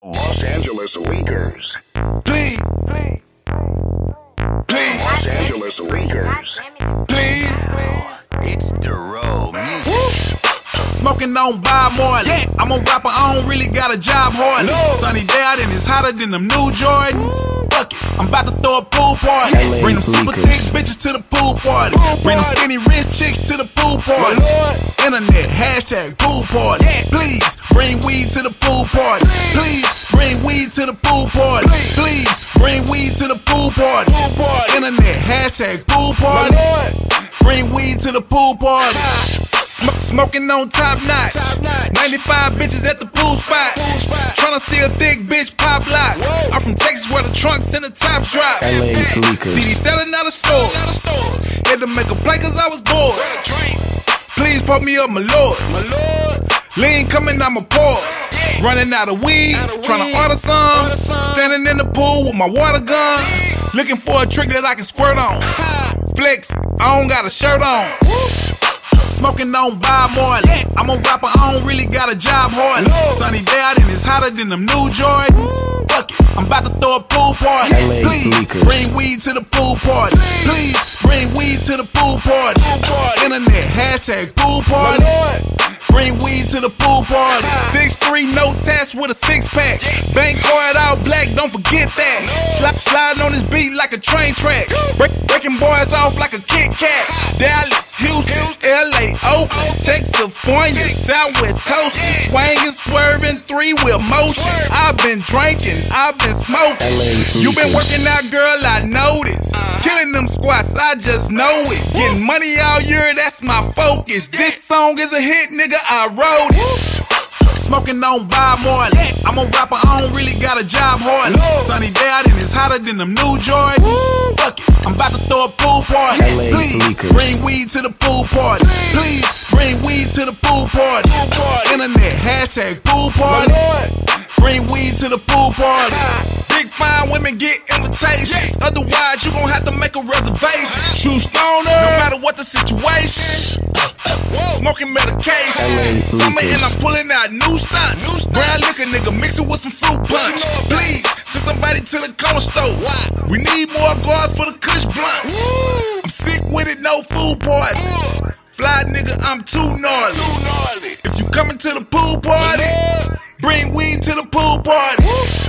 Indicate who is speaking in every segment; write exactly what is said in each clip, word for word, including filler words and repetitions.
Speaker 1: Los Angeles leakers.
Speaker 2: Please, please, please.
Speaker 1: Los Angeles leakers.
Speaker 2: Please.
Speaker 3: It's Duro Music.
Speaker 4: Smoking on Bob Marley. Yeah. I'm a rapper, I don't really got a job hardly.
Speaker 2: No.
Speaker 4: Sunny day out and it's hotter than them new Jordans. Fuck it, I'm about to throw a pool party.
Speaker 1: L A
Speaker 4: Bring them super
Speaker 1: leakers.
Speaker 4: thick bitches to the pool party.
Speaker 2: Pool
Speaker 4: Bring them
Speaker 2: party.
Speaker 4: skinny rich chicks to the pool party.
Speaker 2: My Lord.
Speaker 4: Internet, hashtag pool party.
Speaker 2: Yeah.
Speaker 4: Please, bring weed to the pool party. Please, bring weed to the pool party.
Speaker 2: Please.
Speaker 4: Please, bring weed to the pool party.
Speaker 2: Pool party.
Speaker 4: Internet, hashtag pool
Speaker 2: My
Speaker 4: party.
Speaker 2: Lord.
Speaker 4: Bring weed to the pool party. Sm- smoking on top notch.
Speaker 2: Top notch.
Speaker 4: ninety-five bitches at the pool spot.
Speaker 2: Pool spot.
Speaker 4: Tryna see a thick bitch pop lock.
Speaker 2: Whoa.
Speaker 4: I'm from Texas where the trunks and the tops drop.
Speaker 1: L A leakers.
Speaker 4: C D selling out of store.
Speaker 2: Out of stores.
Speaker 4: Had to make a play cause I was bored.
Speaker 2: Drink.
Speaker 4: Please put me up, my lord.
Speaker 2: My Lord.
Speaker 4: Lean coming, I'ma pause. Running out of weed,
Speaker 2: Out of
Speaker 4: tryna
Speaker 2: weed.
Speaker 4: order some.
Speaker 2: Order some.
Speaker 4: Standing in the pool with my water gun. Looking for a trick that I can squirt on. Flex, I don't got a shirt on. Smoking on Bob Marley. I'm a rapper, I don't really got a job hardly.
Speaker 2: No.
Speaker 4: Sunny day out and it's hotter than them new Jordans. Fuck it, I'm about to throw a pool party.
Speaker 1: L A
Speaker 4: Please,
Speaker 1: leakers.
Speaker 4: bring weed to the pool party. Please, bring weed to the pool party.
Speaker 2: Pool party.
Speaker 4: Internet, hashtag pool
Speaker 2: My
Speaker 4: party.
Speaker 2: Lord.
Speaker 4: Bring weed to the pool party. six three, no test with a six pack. Bank card out black, don't forget that. Slide, sliding on this beat like a train track. Break, breaking boys off like a Kit Kat. Dallas, Houston, L A, Oakland, Texas, California, Southwest Coast. Swinging, swerving, three wheel motion. I've been drinking, I've been smoking.
Speaker 1: L A
Speaker 4: You been
Speaker 1: leakers.
Speaker 4: working out, girl, I noticed. Killing them squats, I just know it. Getting money all year, that's my focus. This song is a hit, nigga, I wrote it. Smoking on Bob Marley. I'm a rapper, I don't really got a job hardly.
Speaker 2: No.
Speaker 4: Sunny day out and it's hotter than them new Jordans. Fuck it, I'm about to throw a pool party.
Speaker 1: L A
Speaker 4: Please,
Speaker 1: leakers.
Speaker 4: bring weed to the pool party. Please, bring weed to the pool party.
Speaker 2: Pool party.
Speaker 4: Internet, hashtag pool
Speaker 2: My
Speaker 4: party.
Speaker 2: Lord.
Speaker 4: Bring weed to the pool party. Big fine women get invitations. Otherwise, you gon' have to make a reservation. True stoner, no matter what the situation. Smoking medication.
Speaker 1: L A
Speaker 4: Summer and
Speaker 1: leakers.
Speaker 4: I'm pulling out new stunts.
Speaker 2: New stunts.
Speaker 4: Brown liquor, nigga, mix it with some fruit punch.
Speaker 2: you know about
Speaker 4: Please, send somebody to the corner store.
Speaker 2: Why?
Speaker 4: We need more guards for the Kush blunts. I'm sick with it, no food parties. Fly nigga, I'm too gnarly.
Speaker 2: Too gnarly.
Speaker 4: If you coming to the pool party, bring weed to the pool party.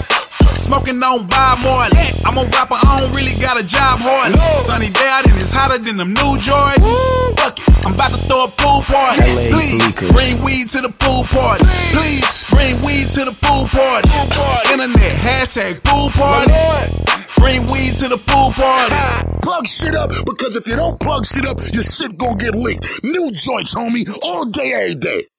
Speaker 4: Smoking on Bob Marley. I'm a rapper, I don't really got a job hardly.
Speaker 2: No.
Speaker 4: Sunny day out and it's hotter than them new Jordans. Fuck it, I'm about to throw a pool party.
Speaker 1: L A
Speaker 4: Please,
Speaker 1: leakers.
Speaker 4: bring weed to the pool party. Please, bring weed to the pool party.
Speaker 2: Pool party.
Speaker 4: Internet, hashtag pool
Speaker 2: My
Speaker 4: party.
Speaker 2: Lord.
Speaker 4: Bring weed to the pool party.
Speaker 1: Plug shit up, because if you don't plug shit up, your shit gon' get leaked. New joints, homie, all day, every day.